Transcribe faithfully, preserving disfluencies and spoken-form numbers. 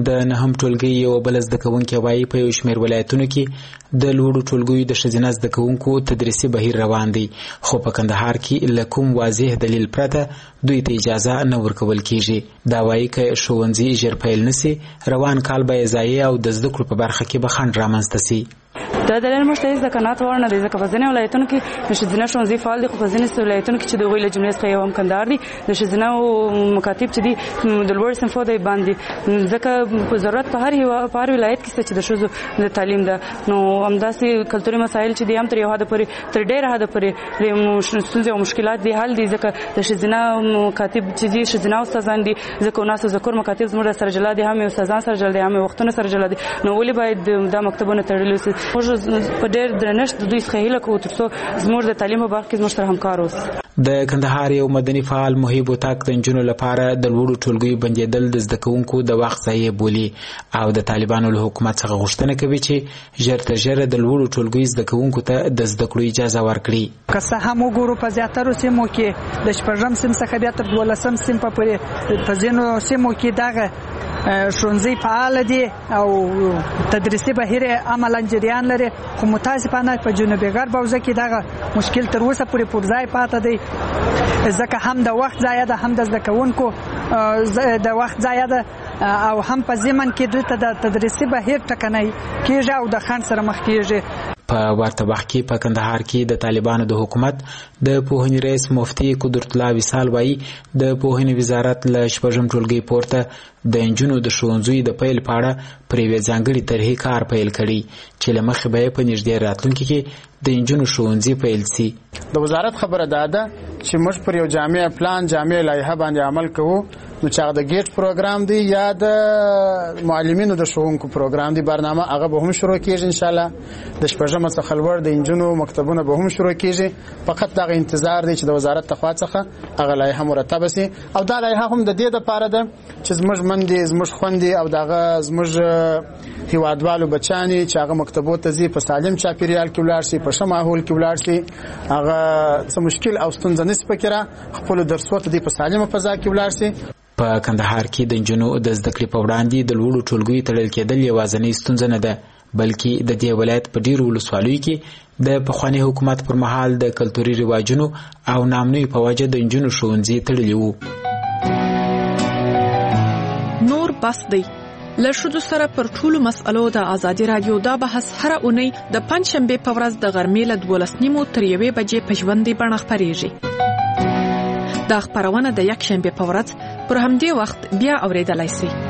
د نهم ټولګي یو بل زده کوونکی وایي په یو شمېر ولایتونو کې د لوړو ټولګیو د ښځینه زده کوونکو تدریسي بهیر روان دی، خو په کندهار کې له کوم واضح دلیل پرته دوی ته اجازه نه ورکول کیږي. دا وایي که ښوونځي ژر پیل نسي روان کال به ضایع او د زده کړو په برخه کې به خنډ رامنځته سي. دا دلیل موږ ته هېڅ د قناعت وړ نه دی، ځکه په ځینې ولایتونو کې د ښځینه ښوونځي فعال دي، خو په ځینې ولایتونو کې چې د هغوی له جملې څخه یو هم کندهار دی، د ښځینه مکاتب چې دي د لوړ صنفو دی باندې، ځکه په ضرورت په هر په هر ولایت کې شته چې د ښځو د تعلیم ده. نو همداسې کلتوري مسایل چې دي هم تر یو حده پورې تر ډېره حده پورې ستونزې او مشکلات دي حل دي، ځکه د ښځینه مکاتب چې دي ښځینه استادان دي، ځکه ناس ذکر مکاتب زموږ سره جلا دي، هم استادان سره جلا دي، هم وختونه سره جلا دي. نو ولې باید دا مکتبونه تړلي وي؟ په ډېر درنښت د دوی څخه هیله کوو ترڅو زموږ د تعلیم په برخه کې زموږ سره همکار اوسي. د کندهار یو مدني فعال محیب وطاق د نجونو لپاره د لوړو ټولګیو بندېدل د زده کوونکو د وخت ضایع بولي او د طالبانو له حکومت څخه غوښتنه کوي چې ژر تر ژره د لوړو ټولګیو زده کوونکو ته د زده کړو اجازه ورکړي. که څه هم وګورو په زیاترو سیمو کې د شپږم سیم څخه بیا تر دولسم سیم پورې په ځینو سیمو کې دغه ښوونځي فعال دي او تدریسي بهیر عملاً جریان لري، خو متاسفانه په جنوبي غرب حوزه کې دغه مشکل تر اوسه پورې پر ځای پاته دی، ځکه هم د وخت ضایع ده، هم د زده کوونکو د وخت ضایع ده او هم په ضمن کې دوی ته د تدریسي بهیر ټکنی کېږي او د خنډ سره مخ کېږي. په ورته وخت کې په کندهار کې د طالبانو د حکومت د پوهنې رئیس مفتي قدرت الله وصال وایي د پوهنې وزارت له شپږم ټولګي پورته د انجونو د ښوونځیو د پیل په اړه پر یوې ځانګړې طرحې کار پیل کړي چې له مخې به یې په نږدې راتلونکي کې د انجونو ښوونځي پیل سي. د وزارت خبره دا ده چې موږ پر یو جامع پلان جامع لایحه باندې عمل کوو، نو چې هغه د ګیټ پروګرام دی یا د معلمینو د ښوونکو پروګرام دی برنامه هغه به هم شروع کېږي ان شاء الله. د شپږم څخه لوړ د انجونو مکتبونه به هم شروع کېږي، فقط دغه انتظار دی چې د وزارت تخوا څخه هغه لایحه مرتبه سي او دا لایحه هم د دې لپاره ده چې زموږ مندې زموږ خوندې او دغه زموږ هیوادوالو بچانې چې هغه مکتبو ته ځي په سالم چاپیریال کې ولاړ شي، په ښه ماحول کې ولاړ شي، هغه څه مشکل او ستونزه نشي پکې را خپلو درسو ته په سالمه فضا کې ولاړ شي. په کندهار کې د نجونو د زده کړې په وړاندې د لوړو ټولګیو تړل کېدل یوازینۍ ستونزه نه ده، بلکې د دې ولایت په ډیرو ولسوالیو کې د پخواني حکومت پر مهال د کلتوري رواجونو او نامنوي په وجه د نجونو ښوونځي تړلي وو. نور بس دی له ښځو سره پر ټولو مسئلو د ازادي رادیو دا بحث هره اونۍ د پنجشنبې په ورځ د غرمې له دولس نیمو تر یوې بجې په ژوندۍ بڼه خپرېږي. دا خپرونه د یکشنبې په ورځ پر همدې وخت بیا اورېدلای شئ.